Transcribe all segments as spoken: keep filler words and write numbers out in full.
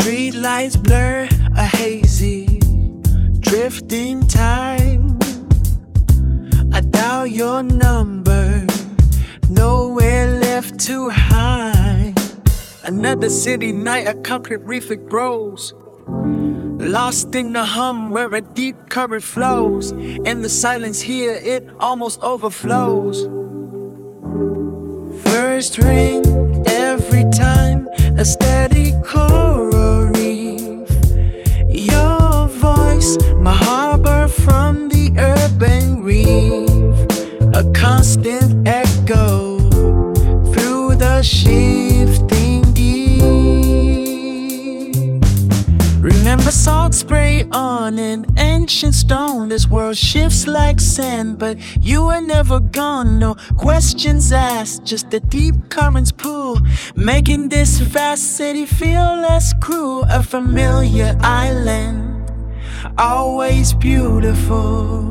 Street lights blur a hazy, drifting time. I dial your number, nowhere left to hide. Another city night, a concrete reef it grows, lost in the hum where a deep current flows. In the silence here, it almost overflows. First ring every time, a steady coral reef. Your voice, my harbor from the urban reef, a constant echo through the shifting deep. Remember salt spray on an ancient stone. This world shifts like sand, but you are never gone. No questions asked, just the deep currents pull, making this vast city feel less cruel. A familiar island, always beautiful.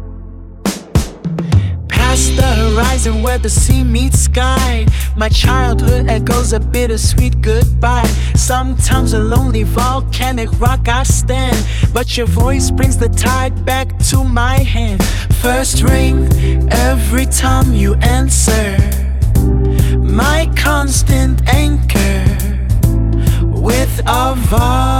Past the horizon where the sea meets sky, my childhood echoes a bittersweet goodbye. Sometimes a lonely volcanic rock I stand, but your voice brings the tide back to my hand. First ring every time you answer, my constant anchor with a voice.